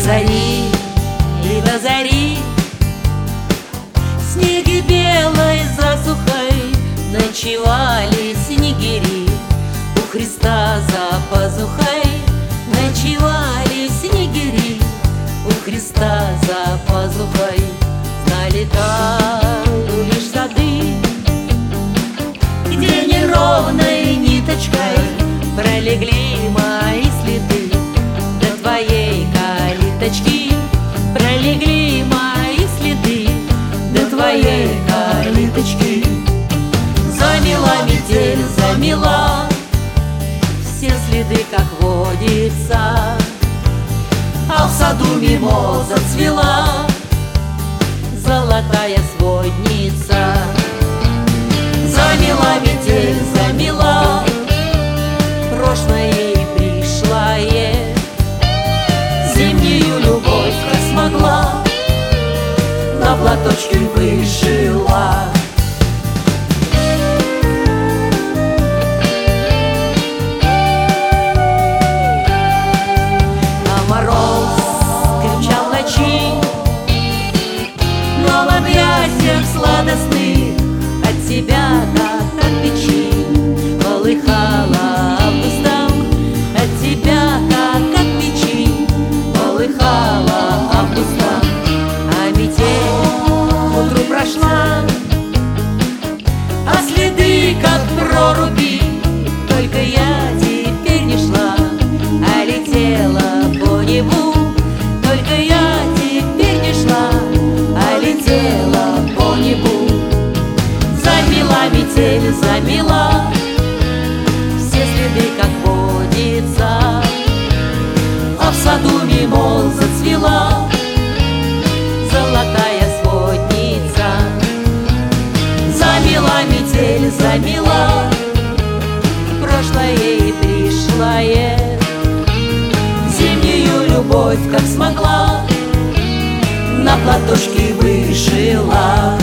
зари и до зари. Снеги белой засухой ночевали снегири. У Христа за пазухой ночевали снегири. У Христа за пазухой знали тайну лишь сады, где неровной ниточкой пролегли мои следы. До твоей калиточки пролегли мои следы. До твоей калиточки замела метель, замела все следы, как водится. А в саду мимоза цвела, золотая сводница. Замела метель, замела прошлое и пришлое. Зимнюю любовь, как смогла, на платочке вышила. А мороз кричал ночи, но в объятиях сладостных от тебя, как от печи, полыхала августом. От тебя, как от печи, полыхала августом. А метель к утру прошла, а следы, как проруби. Только я теперь не шла, а летела по небу. Только я теперь не шла, а летела по небу. Замела метель, замела все следы, как водится. А в саду мимоза цвела, золотая сводница. Замела метель, замела прошлое и пришлое. Зимнюю любовь, как смогла, на платочке вышила.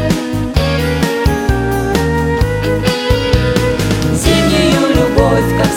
Зимнюю любовь, как